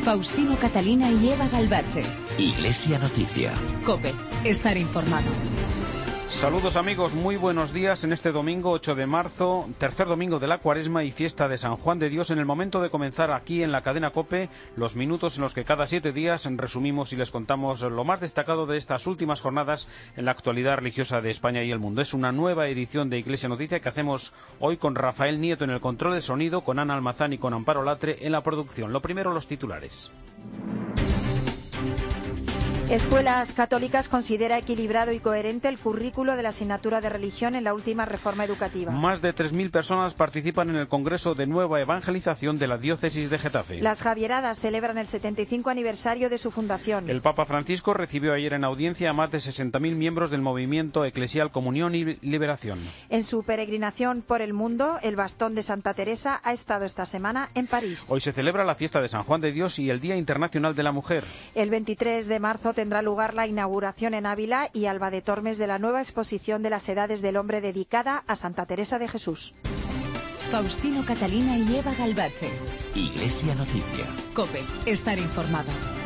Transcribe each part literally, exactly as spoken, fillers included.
Faustino Catalina y Eva Galvache. Iglesia Noticia. COPE. Estar informado. Saludos amigos, muy buenos días en este domingo ocho de marzo, tercer domingo de la Cuaresma y fiesta de San Juan de Dios, en el momento de comenzar aquí en la cadena COPE los minutos en los que cada siete días resumimos y les contamos lo más destacado de estas últimas jornadas en la actualidad religiosa de España y el mundo. Es una nueva edición de Iglesia Noticia que hacemos hoy con Rafael Nieto en el control de sonido, con Ana Almazán y con Amparo Latre en la producción. Lo primero, los titulares. Escuelas Católicas considera equilibrado y coherente el currículo de la asignatura de religión en la última reforma educativa. Más de tres mil personas participan en el Congreso de Nueva Evangelización de la Diócesis de Getafe. Las Javieradas celebran el setenta y cinco aniversario de su fundación. El Papa Francisco recibió ayer en audiencia a más de sesenta mil miembros del movimiento eclesial Comunión y Liberación. En su peregrinación por el mundo, el bastón de Santa Teresa ha estado esta semana en París. Hoy se celebra la fiesta de San Juan de Dios y el Día Internacional de la Mujer. El veintitrés de marzo tendrá lugar la inauguración en Ávila y Alba de Tormes de la nueva exposición de las Edades del Hombre dedicada a Santa Teresa de Jesús. Faustino Catalina y Eva Galvache. Iglesia Noticia. COPE. Estar informado.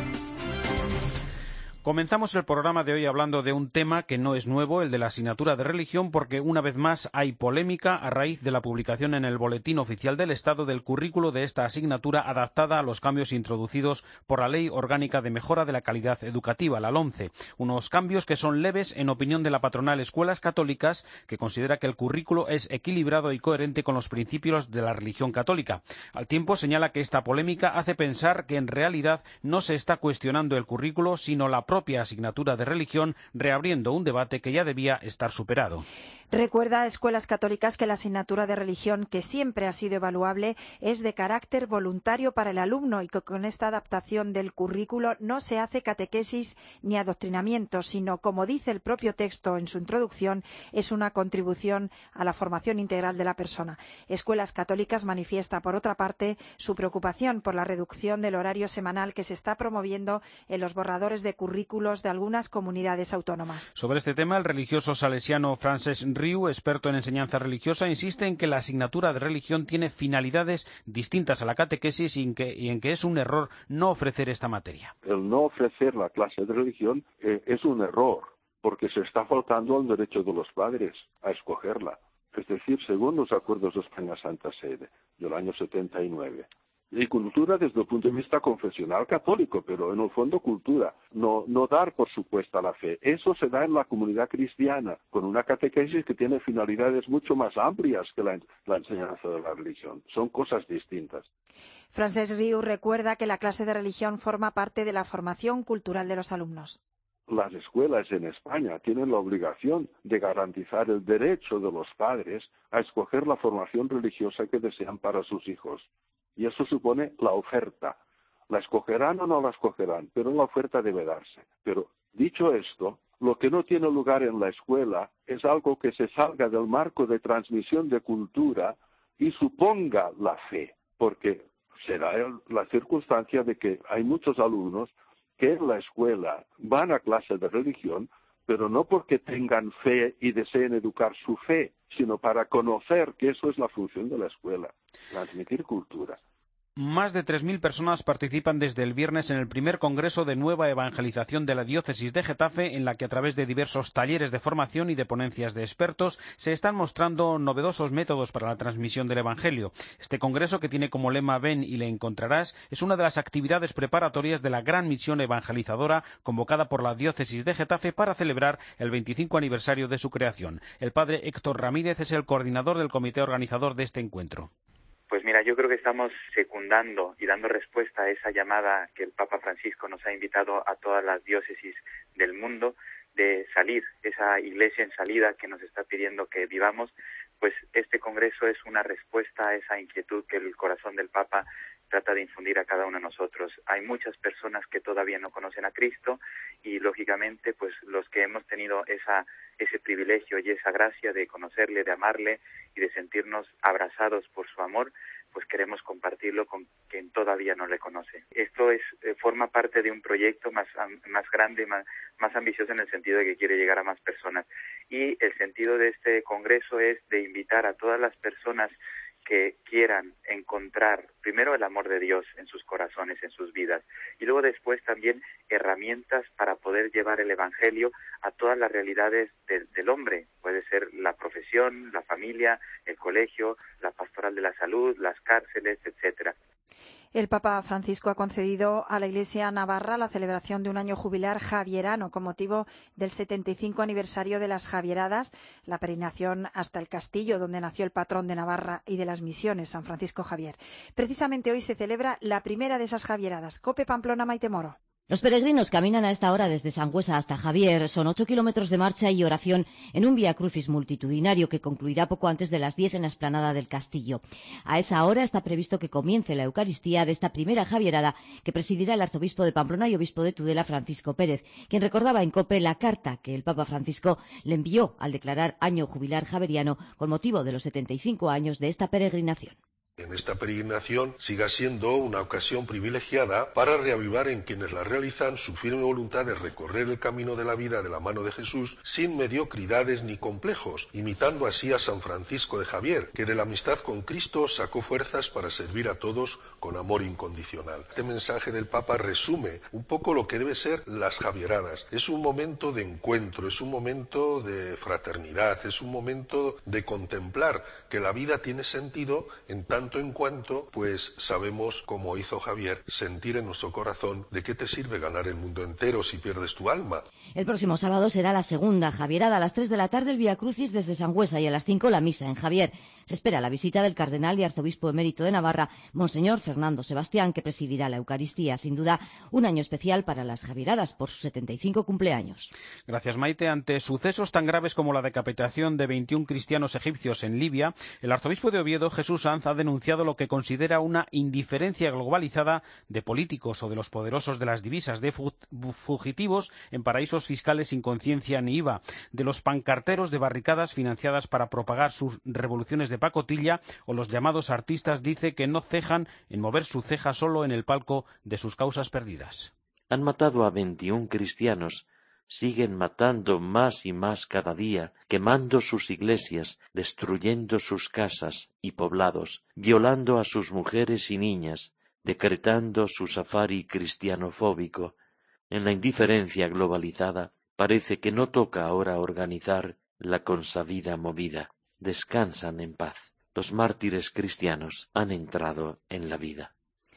Comenzamos el programa de hoy hablando de un tema que no es nuevo, el de la asignatura de religión, porque una vez más hay polémica a raíz de la publicación en el Boletín Oficial del Estado del currículo de esta asignatura adaptada a los cambios introducidos por la Ley Orgánica de Mejora de la Calidad Educativa, la LOMCE. Unos cambios que son leves en opinión de la patronal Escuelas Católicas, que considera que el currículo es equilibrado y coherente con los principios de la religión católica. Al tiempo señala que esta polémica hace pensar que en realidad no se está cuestionando el currículo, sino la propia asignatura de religión, reabriendo un debate que ya debía estar superado. Recuerda a Escuelas Católicas que la asignatura de religión, que siempre ha sido evaluable, es de carácter voluntario para el alumno y que con esta adaptación del currículo no se hace catequesis ni adoctrinamiento, sino, como dice el propio texto en su introducción, es una contribución a la formación integral de la persona. Escuelas Católicas manifiesta, por otra parte, su preocupación por la reducción del horario semanal que se está promoviendo en los borradores de currículos de algunas comunidades autónomas. Sobre este tema, el religioso salesiano Francesc Riu, experto en enseñanza religiosa, insiste en que la asignatura de religión tiene finalidades distintas a la catequesis y en que, y en que es un error no ofrecer esta materia. El no ofrecer la clase de religión eh, es un error, porque se está faltando al derecho de los padres a escogerla. Es decir, según los acuerdos de España Santa Sede del año setenta y nueve. Y cultura desde el punto de vista confesional católico, pero en el fondo cultura, no, no dar por supuesta la fe. Eso se da en la comunidad cristiana, con una catequesis que tiene finalidades mucho más amplias que la, la enseñanza de la religión. Son cosas distintas. Francesc Riu recuerda que la clase de religión forma parte de la formación cultural de los alumnos. Las escuelas en España tienen la obligación de garantizar el derecho de los padres a escoger la formación religiosa que desean para sus hijos. Y eso supone la oferta. La escogerán o no la escogerán, pero la oferta debe darse. Pero, dicho esto, lo que no tiene lugar en la escuela es algo que se salga del marco de transmisión de cultura y suponga la fe, porque será la circunstancia de que hay muchos alumnos que en la escuela van a clase de religión, pero no porque tengan fe y deseen educar su fe, sino para conocer que eso es la función de la escuela, transmitir cultura. Más de tres mil personas participan desde el viernes en el primer Congreso de Nueva Evangelización de la Diócesis de Getafe, en la que a través de diversos talleres de formación y de ponencias de expertos se están mostrando novedosos métodos para la transmisión del Evangelio. Este congreso, que tiene como lema "Ven y le encontrarás", es una de las actividades preparatorias de la gran misión evangelizadora convocada por la Diócesis de Getafe para celebrar el veinticinco aniversario de su creación. El padre Héctor Ramírez es el coordinador del comité organizador de este encuentro. Pues mira, yo creo que estamos secundando y dando respuesta a esa llamada que el Papa Francisco nos ha invitado a todas las diócesis del mundo de salir, esa iglesia en salida que nos está pidiendo que vivamos. Pues este congreso es una respuesta a esa inquietud que el corazón del Papa trata de infundir a cada uno de nosotros. Hay muchas personas que todavía no conocen a Cristo y, lógicamente, pues los que hemos tenido esa ese privilegio y esa gracia de conocerle, de amarle y de sentirnos abrazados por su amor, pues queremos compartirlo con quien todavía no le conoce. Esto es eh, forma parte de un proyecto más más grande, más, más ambicioso en el sentido de que quiere llegar a más personas. Y el sentido de este congreso es de invitar a todas las personas que quieran encontrar primero el amor de Dios en sus corazones, en sus vidas, y luego después también herramientas para poder llevar el Evangelio a todas las realidades de, del hombre. Puede ser la profesión, la familia, el colegio, la pastoral de la salud, las cárceles, etcétera. El Papa Francisco ha concedido a la Iglesia navarra la celebración de un año jubilar javierano con motivo del setenta y cinco aniversario de las Javieradas, la peregrinación hasta el castillo donde nació el patrón de Navarra y de las misiones, San Francisco Javier. Precisamente hoy se celebra la primera de esas Javieradas. Cope Pamplona, Maite Moro. Los peregrinos caminan a esta hora desde Sangüesa hasta Javier. Son ocho kilómetros de marcha y oración en un Vía Crucis multitudinario que concluirá poco antes de las diez en la explanada del castillo. A esa hora está previsto que comience la Eucaristía de esta primera Javierada que presidirá el arzobispo de Pamplona y obispo de Tudela, Francisco Pérez, quien recordaba en COPE la carta que el Papa Francisco le envió al declarar año jubilar javeriano con motivo de los setenta y cinco años de esta peregrinación. En esta peregrinación siga siendo una ocasión privilegiada para reavivar en quienes la realizan su firme voluntad de recorrer el camino de la vida de la mano de Jesús sin mediocridades ni complejos, imitando así a San Francisco de Javier, que de la amistad con Cristo sacó fuerzas para servir a todos con amor incondicional. Este mensaje del Papa resume un poco lo que debe ser las Javieradas. Es un momento de encuentro, es un momento de fraternidad, es un momento de contemplar que la vida tiene sentido en tanto tanto en cuanto, pues sabemos, como hizo Javier, sentir en nuestro corazón de qué te sirve ganar el mundo entero si pierdes tu alma. El próximo sábado será la segunda Javierada a las tres de la tarde el Vía Crucis desde Sangüesa y a las cinco la misa en Javier. Se espera la visita del cardenal y arzobispo emérito de Navarra, Monseñor Fernando Sebastián, que presidirá la Eucaristía. Sin duda, un año especial para las Javieradas por sus setenta y cinco cumpleaños. Gracias, Maite. Ante sucesos tan graves como la decapitación de veintiún cristianos egipcios en Libia, el arzobispo de Oviedo, Jesús Sanz, ha denunciado lo que considera una indiferencia globalizada de políticos o de los poderosos de las divisas, de fugitivos en paraísos fiscales sin conciencia ni I V A, de los pancarteros de barricadas financiadas para propagar sus revoluciones de pacotilla o los llamados artistas, dice, que no cejan en mover su ceja solo en el palco de sus causas perdidas. Han matado a veintiún cristianos. Siguen matando más y más cada día, quemando sus iglesias, destruyendo sus casas y poblados, violando a sus mujeres y niñas, decretando su safari cristianofóbico. En la indiferencia globalizada parece que no toca ahora organizar la consabida movida. Descansan en paz. Los mártires cristianos han entrado en la vida.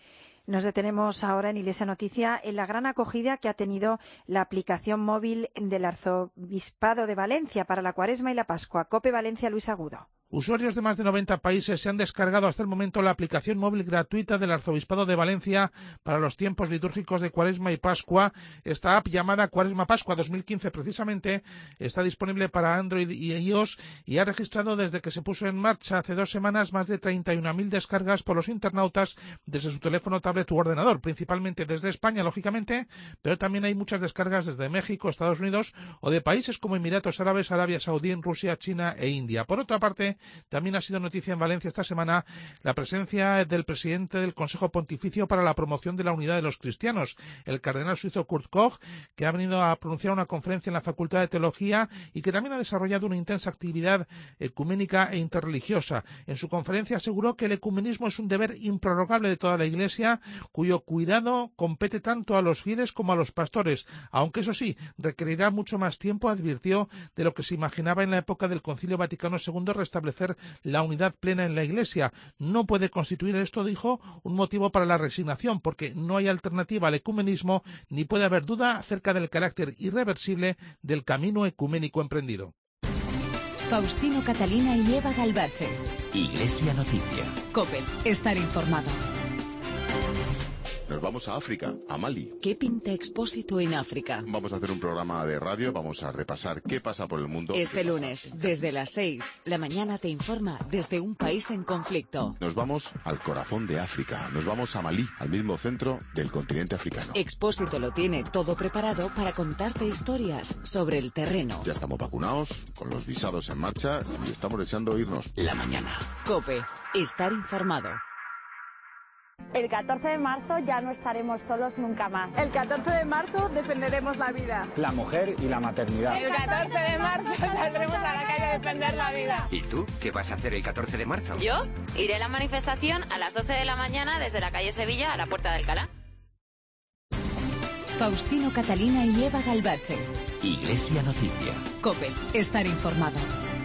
Nos detenemos ahora en Iglesia Noticia en la gran acogida que ha tenido la aplicación móvil del Arzobispado de Valencia para la Cuaresma y la Pascua. COPE Valencia, Luis Agudo. Usuarios de más de noventa países se han descargado hasta el momento la aplicación móvil gratuita del Arzobispado de Valencia para los tiempos litúrgicos de Cuaresma y Pascua. Esta app, llamada Cuaresma Pascua dos mil quince precisamente, está disponible para Android y iOS y ha registrado desde que se puso en marcha hace dos semanas más de treinta y una mil descargas por los internautas desde su teléfono, tablet u ordenador, principalmente desde España, lógicamente, pero también hay muchas descargas desde México, Estados Unidos o de países como Emiratos Árabes, Arabia Saudí, Rusia, China e India. Por otra parte, también ha sido noticia en Valencia esta semana la presencia del presidente del Consejo Pontificio para la Promoción de la Unidad de los Cristianos, el cardenal suizo Kurt Koch, que ha venido a pronunciar una conferencia en la Facultad de Teología y que también ha desarrollado una intensa actividad ecuménica e interreligiosa. En su conferencia aseguró que el ecumenismo es un deber improrrogable de toda la Iglesia, cuyo cuidado compete tanto a los fieles como a los pastores, aunque eso sí, requerirá mucho más tiempo, advirtió, de lo que se imaginaba en la época del Concilio Vaticano segundo, restablecer la unidad plena en la Iglesia. No puede constituir esto, dijo, un motivo para la resignación, porque no hay alternativa al ecumenismo ni puede haber duda acerca del carácter irreversible del camino ecuménico emprendido. Faustino Catalina y Eva Galbache. Iglesia Noticia. COPE. Estar informado. Nos vamos a África, a Mali. ¿Qué pinta Expósito en África? Vamos a hacer un programa de radio, vamos a repasar qué pasa por el mundo. Este lunes, desde las seis, la mañana te informa desde un país en conflicto. Nos vamos al corazón de África, nos vamos a Malí, al mismo centro del continente africano. Expósito lo tiene todo preparado para contarte historias sobre el terreno. Ya estamos vacunados, con los visados en marcha y estamos deseando irnos. La mañana. COPE. Estar informado. El catorce de marzo ya no estaremos solos nunca más. El catorce de marzo defenderemos la vida. La mujer y la maternidad. El catorce de marzo saldremos a la calle defender la vida. ¿Y tú qué vas a hacer el catorce de marzo? Yo iré a la manifestación a las doce de la mañana desde la calle Sevilla a la Puerta de Alcalá. Faustino Catalina y Eva Galvache. Iglesia Noticia. COPE. Estar informado.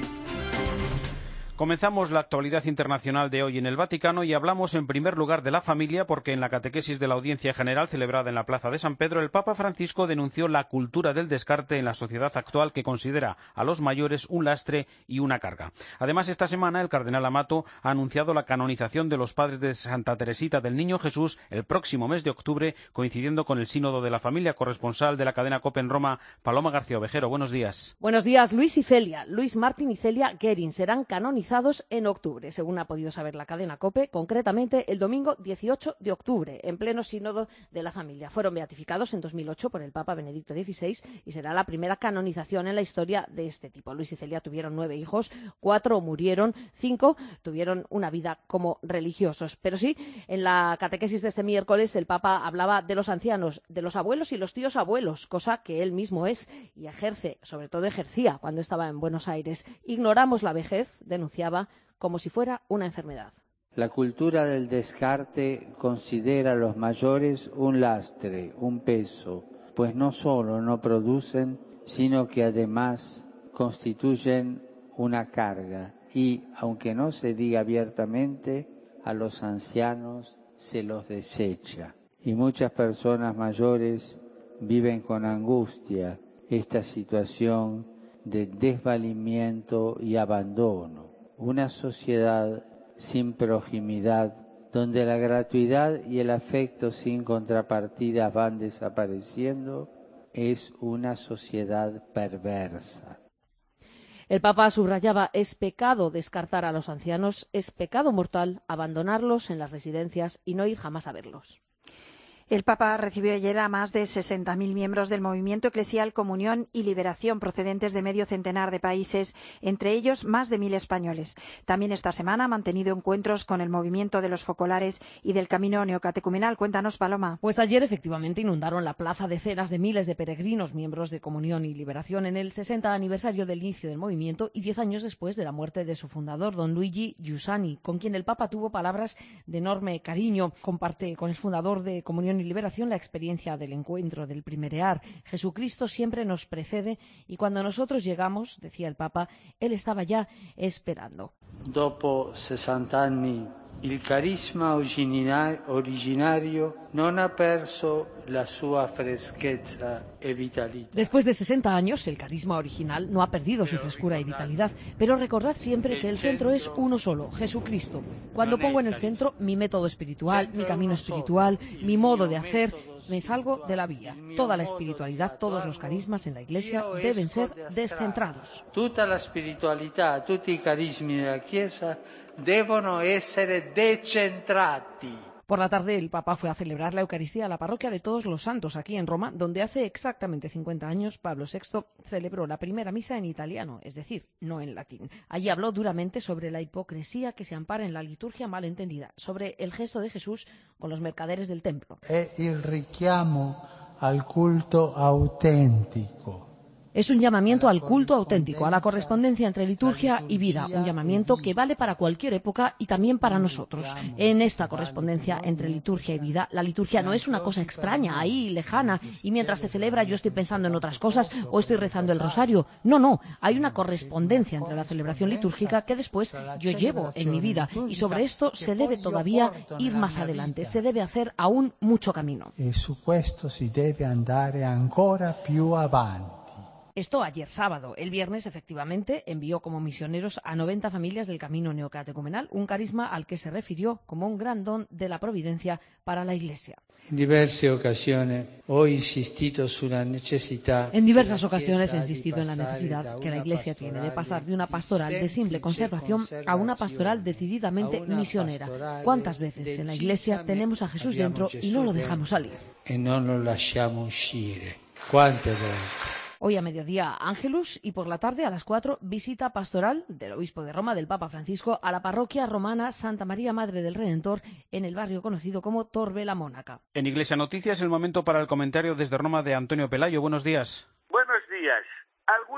Comenzamos la actualidad internacional de hoy en el Vaticano y hablamos en primer lugar de la familia porque en la catequesis de la Audiencia General celebrada en la Plaza de San Pedro, el Papa Francisco denunció la cultura del descarte en la sociedad actual que considera a los mayores un lastre y una carga. Además, esta semana el cardenal Amato ha anunciado la canonización de los padres de Santa Teresita del Niño Jesús el próximo mes de octubre, coincidiendo con el Sínodo de la Familia. Corresponsal de la cadena COPE en Roma, Paloma García Ovejero. Buenos días. Buenos días. Luis y Celia, Luis Martín y Celia Guerin serán canonizados en octubre, según ha podido saber la cadena COPE, concretamente el domingo dieciocho de octubre, en pleno sínodo de la familia. Fueron beatificados en dos mil ocho por el Papa Benedicto dieciséis y será la primera canonización en la historia de este tipo. Luis y Celia tuvieron nueve hijos, cuatro murieron, cinco tuvieron una vida como religiosos. Pero sí, en la catequesis de este miércoles el Papa hablaba de los ancianos, de los abuelos y los tíos abuelos, cosa que él mismo es y ejerce, sobre todo ejercía cuando estaba en Buenos Aires. Ignoramos la vejez, denunciaba, como si fuera una enfermedad. La cultura del descarte considera a los mayores un lastre, un peso, pues no solo no producen, sino que además constituyen una carga y, aunque no se diga abiertamente, a los ancianos se los desecha. Y muchas personas mayores viven con angustia esta situación de desvalimiento y abandono. Una sociedad sin proximidad, donde la gratuidad y el afecto sin contrapartidas van desapareciendo, es una sociedad perversa. El Papa subrayaba, es pecado descartar a los ancianos, es pecado mortal abandonarlos en las residencias y no ir jamás a verlos. El Papa recibió ayer a más de sesenta mil miembros del movimiento eclesial Comunión y Liberación procedentes de medio centenar de países, entre ellos más de mil españoles. También esta semana ha mantenido encuentros con el movimiento de los focolares y del camino neocatecumenal. Cuéntanos, Paloma. Pues ayer efectivamente inundaron la plaza decenas de miles de peregrinos miembros de Comunión y Liberación en el sesenta aniversario del inicio del movimiento y diez años después de la muerte de su fundador, don Luigi Giussani, con quien el Papa tuvo palabras de enorme cariño. Comparte con el fundador de Comunión y Liberación la experiencia del encuentro, del primerear. Jesucristo siempre nos precede y cuando nosotros llegamos, decía el Papa, Él estaba ya esperando. Dopo sessanta anni, il carisma originario non ha perso la sua freschezza e vitalità. Después de sesenta años, el carisma original no ha perdido su frescura y vitalidad, pero recordad siempre que el centro es uno solo, Jesucristo. Cuando pongo en el centro mi método espiritual, mi camino espiritual, mi modo de hacer, me salgo de la vía. Toda la espiritualidad, todos los carismas en la Iglesia deben ser descentrados. Tutta la spiritualità, tutti i carismi della Chiesa devono essere decentrati. Por la tarde el Papa fue a celebrar la Eucaristía a la parroquia de Todos los Santos, aquí en Roma, donde hace exactamente cincuenta años Pablo sexto celebró la primera misa en italiano, es decir, no en latín. Allí habló duramente sobre la hipocresía que se ampara en la liturgia malentendida, sobre el gesto de Jesús con los mercaderes del templo. Es el richiamo al culto auténtico. Es un llamamiento al culto auténtico, a la correspondencia entre liturgia y vida, un llamamiento que vale para cualquier época y también para nosotros. En esta correspondencia entre liturgia y vida, la liturgia no es una cosa extraña, ahí, lejana, y mientras se celebra yo estoy pensando en otras cosas o estoy rezando el rosario. No, no, hay una correspondencia entre la celebración litúrgica que después yo llevo en mi vida y sobre esto se debe todavía ir más adelante, se debe hacer aún mucho camino. Y su questo si debe andare ancora più avanti. Esto ayer sábado. El viernes, efectivamente, envió como misioneros a noventa familias del camino neocatecumenal, un carisma al que se refirió como un gran don de la providencia para la Iglesia. En diversas ocasiones he insistido sulla necesità. En diversas ocasiones he insistido en la necesidad que la Iglesia tiene de pasar de una pastoral de simple conservación a una pastoral decididamente misionera. ¿Cuántas veces en la Iglesia tenemos a Jesús dentro y no lo dejamos salir? Y no lo lasciamo uscire. ¿Cuántas veces? Hoy a mediodía Ángelus y por la tarde a las cuatro visita pastoral del obispo de Roma, del Papa Francisco, a la parroquia romana Santa María Madre del Redentor en el barrio conocido como Torre la Mónaca. En Iglesia Noticias, el momento para el comentario desde Roma de Antonio Pelayo. Buenos días. Buenos días. Algunos pensaban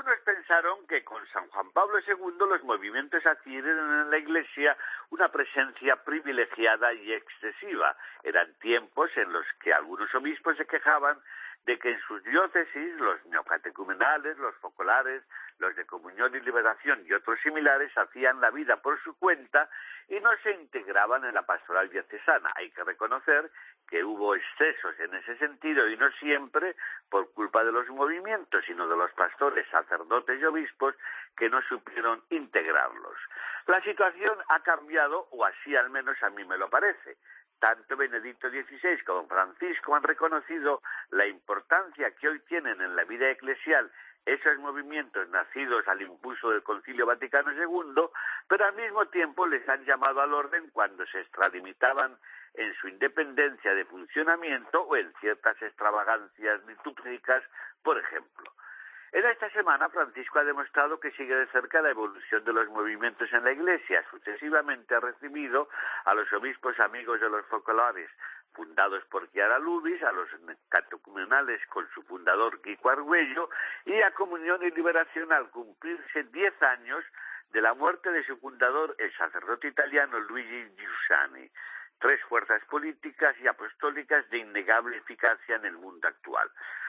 pensaron que con San Juan Pablo segundo los movimientos adquieren en la Iglesia una presencia privilegiada y excesiva. Eran tiempos en los que algunos obispos se quejaban de que en sus diócesis los neocatecumenales, los focolares, los de comunión y liberación y otros similares hacían la vida por su cuenta y no se integraban en la pastoral diocesana. Hay que reconocer que hubo excesos en ese sentido y no siempre por culpa de los movimientos, sino de los pastores, sacerdotes y obispos que no supieron integrarlos. La situación ha cambiado, o así al menos a mí me lo parece. Tanto Benedicto dieciséis como Francisco han reconocido la importancia que hoy tienen en la vida eclesial esos movimientos nacidos al impulso del Concilio Vaticano segundo, pero al mismo tiempo les han llamado al orden cuando se extralimitaban en su independencia de funcionamiento o en ciertas extravagancias litúrgicas, por ejemplo. En esta semana, Francisco ha demostrado que sigue de cerca la evolución de los movimientos en la Iglesia. Sucesivamente ha recibido a los obispos amigos de los focolares, fundados por Chiara Lubis, a los catecumenales con su fundador Kiko Argüello, y a Comunión y Liberación al cumplirse diez años de la muerte de su fundador, el sacerdote italiano Luigi Giussani. Tres fuerzas políticas y apostólicas de innegable eficacia en el mundo actual.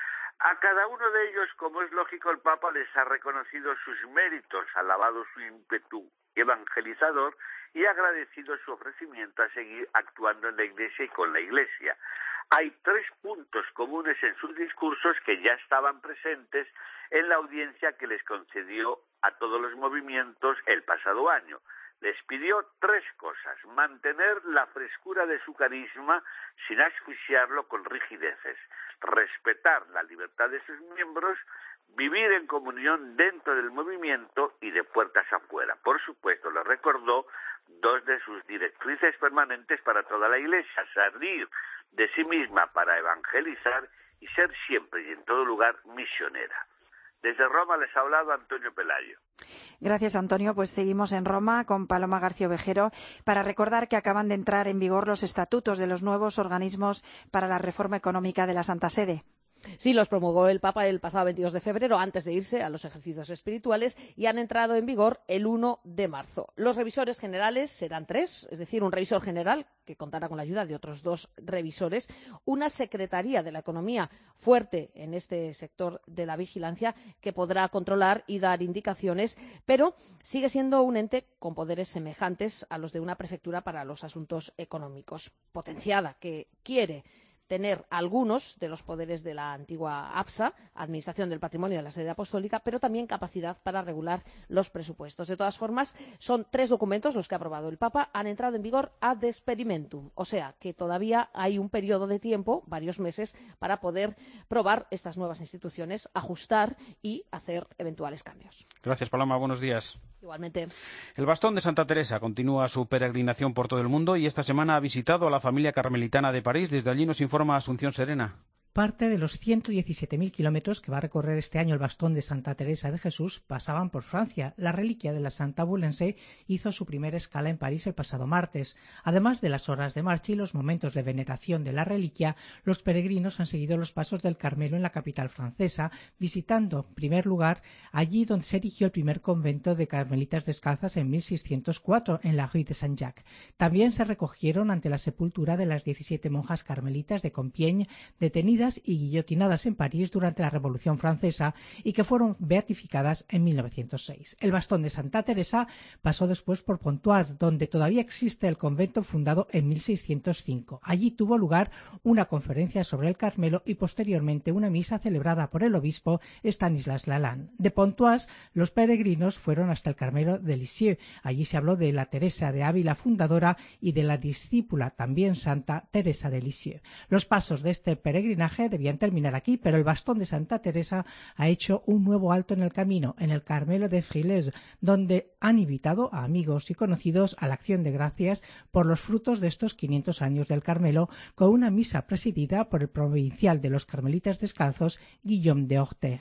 A cada uno de ellos, como es lógico, el Papa les ha reconocido sus méritos, alabado su ímpetu evangelizador y agradecido su ofrecimiento a seguir actuando en la Iglesia y con la Iglesia. Hay tres puntos comunes en sus discursos que ya estaban presentes en la audiencia que les concedió a todos los movimientos el pasado año. Les pidió tres cosas: mantener la frescura de su carisma sin asfixiarlo con rigideces, respetar la libertad de sus miembros, vivir en comunión dentro del movimiento y de puertas afuera. Por supuesto, les recordó dos de sus directrices permanentes para toda la Iglesia: salir de sí misma para evangelizar y ser siempre y en todo lugar misionera. Desde Roma les ha hablado Antonio Pelayo. Gracias, Antonio. Pues seguimos en Roma con Paloma García Ovejero para recordar que acaban de entrar en vigor los estatutos de los nuevos organismos para la reforma económica de la Santa Sede. Sí, los promulgó el Papa el pasado veintidós de febrero, antes de irse a los ejercicios espirituales, y han entrado en vigor el uno de marzo. Los revisores generales serán tres, es decir, un revisor general, que contará con la ayuda de otros dos revisores, una Secretaría de la Economía fuerte en este sector de la vigilancia, que podrá controlar y dar indicaciones, pero sigue siendo un ente con poderes semejantes a los de una prefectura para los asuntos económicos, potenciada, que quiere tener algunos de los poderes de la antigua APSA, Administración del Patrimonio de la Sede Apostólica, pero también capacidad para regular los presupuestos. De todas formas, son tres documentos los que ha aprobado el Papa, han entrado en vigor ad experimentum, o sea que todavía hay un periodo de tiempo, varios meses, para poder probar estas nuevas instituciones, ajustar y hacer eventuales cambios. Gracias, Paloma. Buenos días. Igualmente. El Bastón de Santa Teresa continúa su peregrinación por todo el mundo y esta semana ha visitado a la familia carmelitana de París. Desde allí nos informa Asunción Serena. Parte de los ciento diecisiete mil kilómetros que va a recorrer este año el Bastón de Santa Teresa de Jesús pasaban por Francia. La reliquia de la Santa Boulanger hizo su primera escala en París el pasado martes. Además de las horas de marcha y los momentos de veneración de la reliquia, los peregrinos han seguido los pasos del Carmelo en la capital francesa, visitando, en primer lugar, allí donde se erigió el primer convento de carmelitas descalzas en mil seiscientos cuatro, en la Rue de Saint-Jacques. También se recogieron ante la sepultura de las diecisiete monjas carmelitas de Compiègne, detenidas y guillotinadas en París durante la Revolución Francesa y que fueron beatificadas en mil novecientos seis. El Bastón de Santa Teresa pasó después por Pontoise, donde todavía existe el convento fundado en mil seiscientos cinco. Allí tuvo lugar una conferencia sobre el Carmelo y posteriormente una misa celebrada por el obispo Stanislas Lalande. De Pontoise, los peregrinos fueron hasta el Carmelo de Lisieux. Allí se habló de la Teresa de Ávila fundadora y de la discípula también santa Teresa de Lisieux. Los pasos de este peregrinaje debían terminar aquí, pero el Bastón de Santa Teresa ha hecho un nuevo alto en el camino, en el Carmelo de Frileuse, donde han invitado a amigos y conocidos a la acción de gracias por los frutos de estos quinientos años del Carmelo, con una misa presidida por el provincial de los Carmelitas Descalzos, Guillaume de Ortega.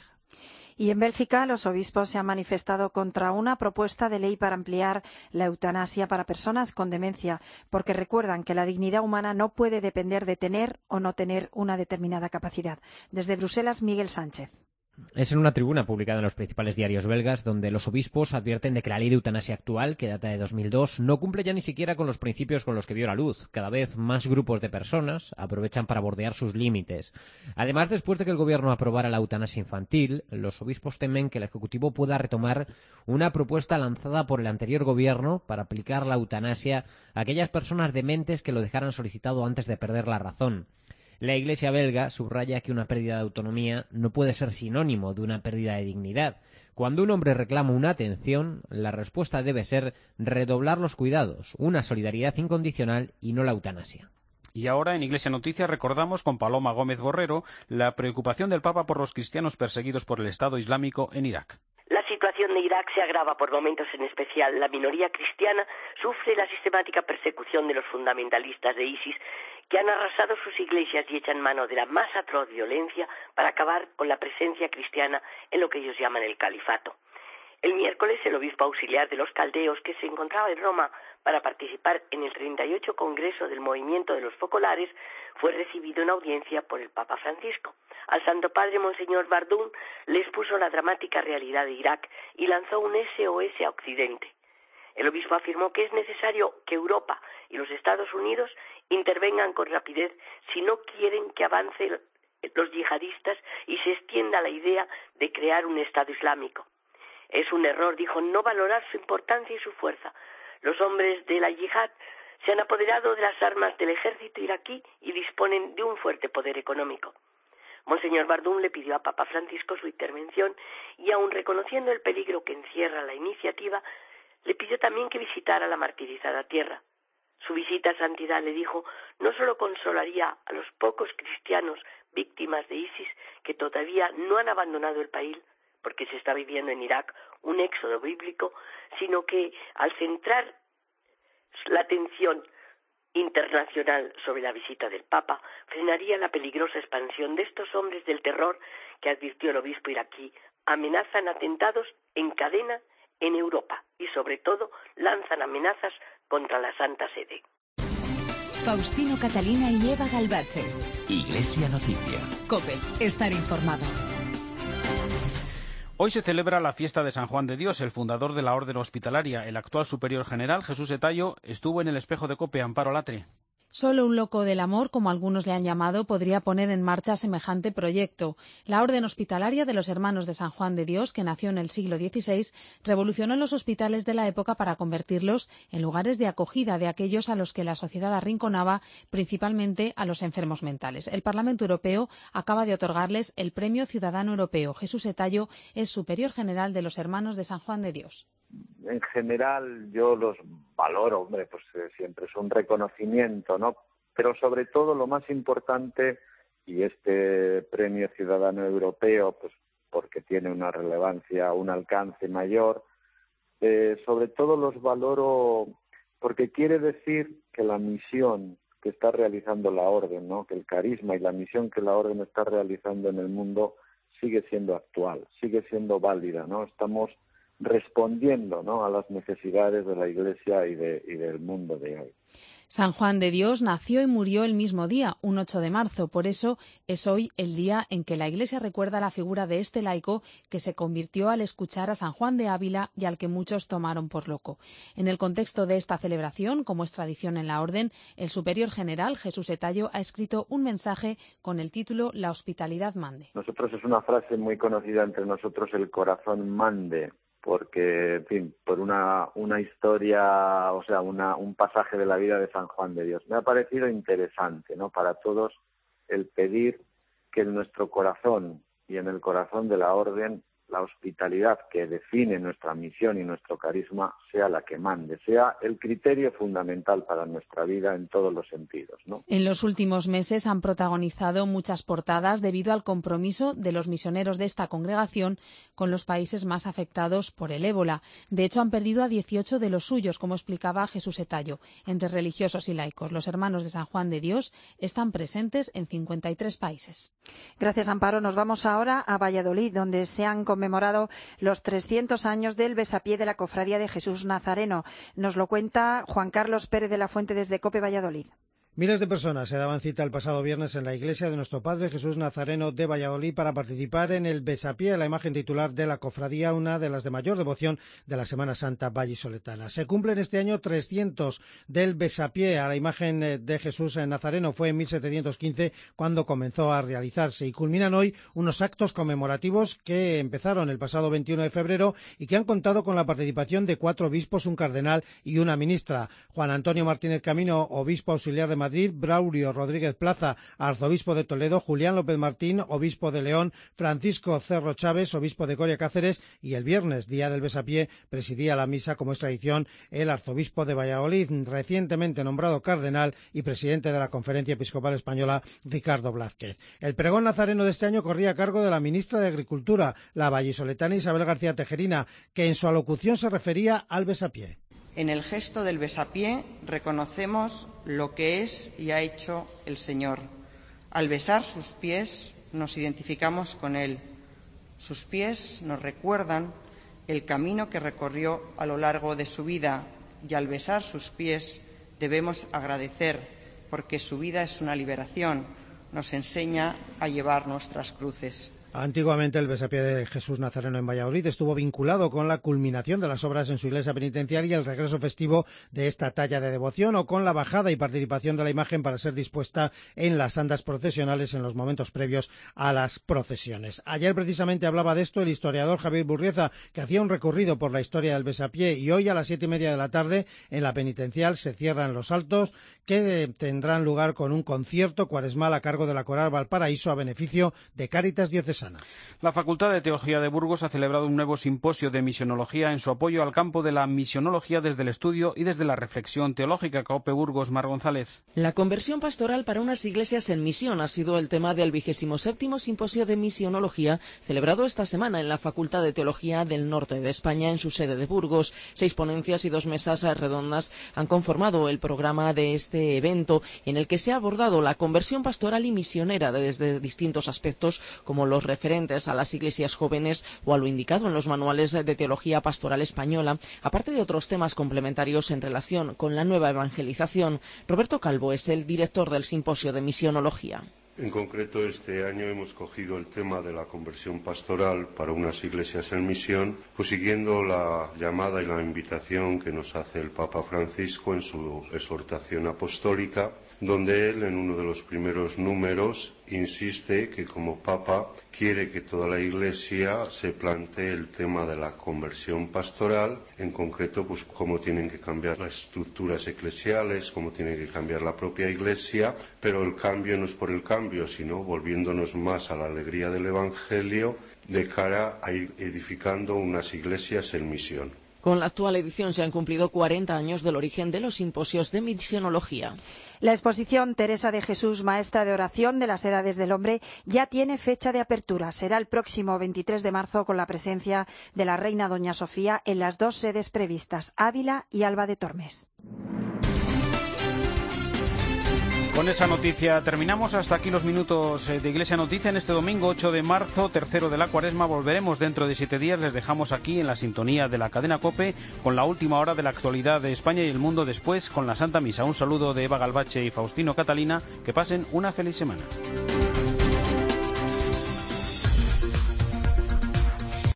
Y en Bélgica, los obispos se han manifestado contra una propuesta de ley para ampliar la eutanasia para personas con demencia, porque recuerdan que la dignidad humana no puede depender de tener o no tener una determinada capacidad. Desde Bruselas, Miguel Sánchez. Es en una tribuna publicada en los principales diarios belgas donde los obispos advierten de que la ley de eutanasia actual, que data de dos mil dos, no cumple ya ni siquiera con los principios con los que vio la luz. Cada vez más grupos de personas aprovechan para bordear sus límites. Además, después de que el gobierno aprobara la eutanasia infantil, los obispos temen que el Ejecutivo pueda retomar una propuesta lanzada por el anterior gobierno para aplicar la eutanasia a aquellas personas dementes que lo dejaran solicitado antes de perder la razón. La Iglesia belga subraya que una pérdida de autonomía no puede ser sinónimo de una pérdida de dignidad. Cuando un hombre reclama una atención, la respuesta debe ser redoblar los cuidados, una solidaridad incondicional y no la eutanasia. Y ahora en Iglesia Noticias recordamos con Paloma Gómez Borrero la preocupación del Papa por los cristianos perseguidos por el Estado Islámico en Irak. La situación de Irak se agrava por momentos, en especial la minoría cristiana sufre la sistemática persecución de los fundamentalistas de ISIS, que han arrasado sus iglesias y echan mano de la más atroz violencia para acabar con la presencia cristiana en lo que ellos llaman el califato. El miércoles, el obispo auxiliar de los caldeos, que se encontraba en Roma para participar en el treinta y ocho Congreso del Movimiento de los Focolares, fue recibido en audiencia por el Papa Francisco. Al Santo Padre, Monseñor Bardún, le expuso la dramática realidad de Irak y lanzó un S O S a Occidente. El obispo afirmó que es necesario que Europa y los Estados Unidos intervengan con rapidez si no quieren que avancen los yihadistas y se extienda la idea de crear un Estado Islámico. Es un error, dijo, no valorar su importancia y su fuerza. Los hombres de la yihad se han apoderado de las armas del ejército iraquí y disponen de un fuerte poder económico. Monseñor Bardún le pidió a Papa Francisco su intervención y, aun reconociendo el peligro que encierra la iniciativa, le pidió también que visitara la martirizada tierra. Su visita a santidad, le dijo, no solo consolaría a los pocos cristianos víctimas de ISIS que todavía no han abandonado el país, porque se está viviendo en Irak un éxodo bíblico, sino que al centrar la atención internacional sobre la visita del Papa, frenaría la peligrosa expansión de estos hombres del terror que, advirtió el obispo iraquí, amenazan atentados en cadena en Europa y, sobre todo, lanzan amenazas contra la Santa Sede. Faustino Catalina y Eva Galvache. Iglesia Noticia. COPE. Estar informado. Hoy se celebra la fiesta de San Juan de Dios, el fundador de la Orden Hospitalaria. El actual superior general, Jesús Etayo, estuvo en el espejo de COPE. Amparo Latre. Solo un loco del amor, como algunos le han llamado, podría poner en marcha semejante proyecto. La Orden Hospitalaria de los Hermanos de San Juan de Dios, que nació en el siglo dieciséis, revolucionó los hospitales de la época para convertirlos en lugares de acogida de aquellos a los que la sociedad arrinconaba, principalmente a los enfermos mentales. El Parlamento Europeo acaba de otorgarles el Premio Ciudadano Europeo. Jesús Etayo es superior general de los Hermanos de San Juan de Dios. En general yo los valoro, hombre, pues eh, siempre es un reconocimiento, ¿no? Pero sobre todo lo más importante, y este Premio Ciudadano Europeo, pues porque tiene una relevancia, un alcance mayor, eh, sobre todo los valoro porque quiere decir que la misión que está realizando la Orden, ¿no? Que el carisma y la misión que la Orden está realizando en el mundo sigue siendo actual, sigue siendo válida, ¿no? Estamos respondiendo, ¿no?, a las necesidades de la Iglesia y, de, y del mundo de hoy. San Juan de Dios nació y murió el mismo día, un ocho de marzo. Por eso es hoy el día en que la Iglesia recuerda la figura de este laico que se convirtió al escuchar a San Juan de Ávila y al que muchos tomaron por loco. En el contexto de esta celebración, como es tradición en la Orden, el superior general Jesús Etayo ha escrito un mensaje con el título La hospitalidad mande. Nosotros es una frase muy conocida entre nosotros, el corazón mande, porque, en fin, por una una historia, o sea, una un pasaje de la vida de San Juan de Dios. Me ha parecido interesante, ¿no?, para todos el pedir que en nuestro corazón y en el corazón de la Orden la hospitalidad que define nuestra misión y nuestro carisma sea la que mande, sea el criterio fundamental para nuestra vida en todos los sentidos, ¿no? En los últimos meses han protagonizado muchas portadas debido al compromiso de los misioneros de esta congregación con los países más afectados por el ébola. De hecho, han perdido a dieciocho de los suyos, como explicaba Jesús Etayo. Entre religiosos y laicos, los Hermanos de San Juan de Dios están presentes en cincuenta y tres países. Gracias, Amparo. Nos vamos ahora a Valladolid, donde se han conmemorado los trescientos años del besapié de la Cofradía de Jesús Nazareno. Nos lo cuenta Juan Carlos Pérez de la Fuente desde COPE Valladolid. Miles de personas se daban cita el pasado viernes en la iglesia de Nuestro Padre Jesús Nazareno de Valladolid para participar en el besapié, la imagen titular de la cofradía, una de las de mayor devoción de la Semana Santa vallisoletana. Se cumplen este año trescientos del besapié a la imagen de Jesús Nazareno. Fue en mil setecientos quince cuando comenzó a realizarse y culminan hoy unos actos conmemorativos que empezaron el pasado veintiuno de febrero y que han contado con la participación de cuatro obispos, un cardenal y una ministra. Juan Antonio Martínez Camino, obispo auxiliar de Madrid, Braulio Rodríguez Plaza, arzobispo de Toledo, Julián López Martín, obispo de León, Francisco Cerro Chávez, obispo de Coria Cáceres, y el viernes, día del besapié, presidía la misa, como es tradición, el arzobispo de Valladolid, recientemente nombrado cardenal y presidente de la Conferencia Episcopal Española, Ricardo Blázquez. El pregón nazareno de este año corría a cargo de la ministra de Agricultura, la vallisoletana Isabel García Tejerina, que en su alocución se refería al besapié. En el gesto del besapié reconocemos lo que es y ha hecho el Señor. Al besar sus pies nos identificamos con Él. Sus pies nos recuerdan el camino que recorrió a lo largo de su vida y al besar sus pies debemos agradecer porque su vida es una liberación, nos enseña a llevar nuestras cruces. Antiguamente el besapié de Jesús Nazareno en Valladolid estuvo vinculado con la culminación de las obras en su iglesia penitenciaria y el regreso festivo de esta talla de devoción o con la bajada y participación de la imagen para ser dispuesta en las andas procesionales en los momentos previos a las procesiones. Ayer precisamente hablaba de esto el historiador Javier Burrieza, que hacía un recorrido por la historia del besapié, y hoy a las siete y media de la tarde en la penitencial se cierran los altos que tendrán lugar con un concierto cuaresmal a cargo de la Coral Valparaíso a beneficio de Cáritas Diocesana. La Facultad de Teología de Burgos ha celebrado un nuevo simposio de misionología en su apoyo al campo de la misionología desde el estudio y desde la reflexión teológica. COPE Burgos, Mar González. La conversión pastoral para unas iglesias en misión ha sido el tema del vigésimo séptimo simposio de misionología celebrado esta semana en la Facultad de Teología del Norte de España en su sede de Burgos. Seis ponencias y dos mesas redondas han conformado el programa de este evento, en el que se ha abordado la conversión pastoral y misionera desde distintos aspectos, como los referentes a las iglesias jóvenes o a lo indicado en los manuales de teología pastoral española, aparte de otros temas complementarios en relación con la nueva evangelización. Roberto Calvo es el director del simposio de misionología. En concreto, este año hemos cogido el tema de la conversión pastoral para unas iglesias en misión, pues siguiendo la llamada y la invitación que nos hace el Papa Francisco en su exhortación apostólica, donde él, en uno de los primeros números, insiste que como Papa quiere que toda la Iglesia se plantee el tema de la conversión pastoral, en concreto, pues cómo tienen que cambiar las estructuras eclesiales, cómo tiene que cambiar la propia Iglesia, pero el cambio no es por el cambio, sino volviéndonos más a la alegría del Evangelio de cara a ir edificando unas iglesias en misión. Con la actual edición se han cumplido cuarenta años del origen de los simposios de misionología. La exposición Teresa de Jesús, maestra de oración de las edades del hombre, ya tiene fecha de apertura. Será el próximo veintitrés de marzo con la presencia de la reina Doña Sofía en las dos sedes previstas, Ávila y Alba de Tormes. Con esa noticia terminamos. Hasta aquí los minutos de Iglesia Noticia en este domingo ocho de marzo, tercero de la Cuaresma. Volveremos dentro de siete días. Les dejamos aquí en la sintonía de la cadena COPE con la última hora de la actualidad de España y el mundo, después con la Santa Misa. Un saludo de Eva Galvache y Faustino Catalina. Que pasen una feliz semana.